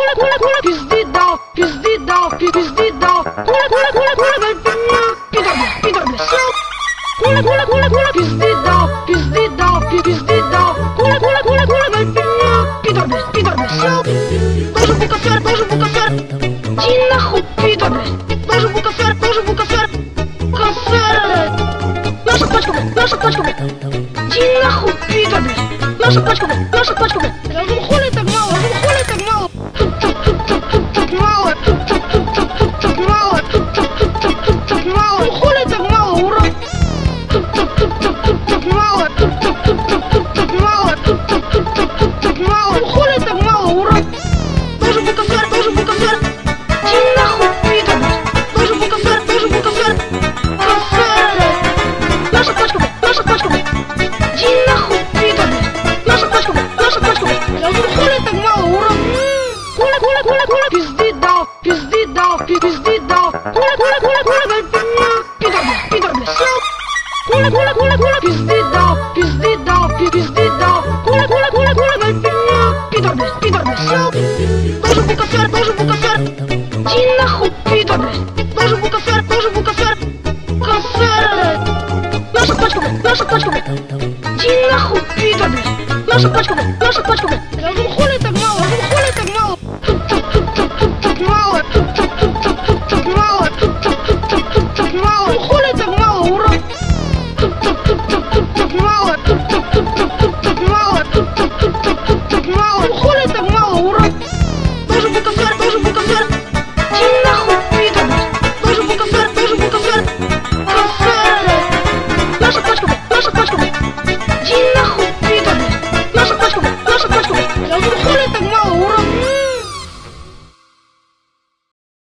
Пизды дал, пизды дал, пизды дал. Пидор, блядь, сел. Пизды дал, пизды дал, пизды дал. Пидор, блядь, сел. Должен был кофер, иди нахуй, пидор, блядь. Должен был кофер. Кофер. Наша пачка, блядь. Иди нахуй, пидор, блядь. Наша пачка, блядь. Я думаю, хули так мало. Мало. Ну хули так мало, урод. Мало. Ну хули так мало, урод. Должен был кофер. Иди нахуй, пидор, блядь. Должен был кофер. Кофер. Наша пачка, блядь. Иди нахуй, пидор, блядь. Наша пачка, блядь. Я думаю, хули так мало, урод. Пизды дал. Пидор, блядь, сел. Пизды дал. Пидор, блядь, сел. Должен был кофер. Иди нахуй, пидор, блядь. Должен был кофер. Кофер. Наша пачка, блядь. Иди нахуй, пидор, блядь. Наша пачка, блядь.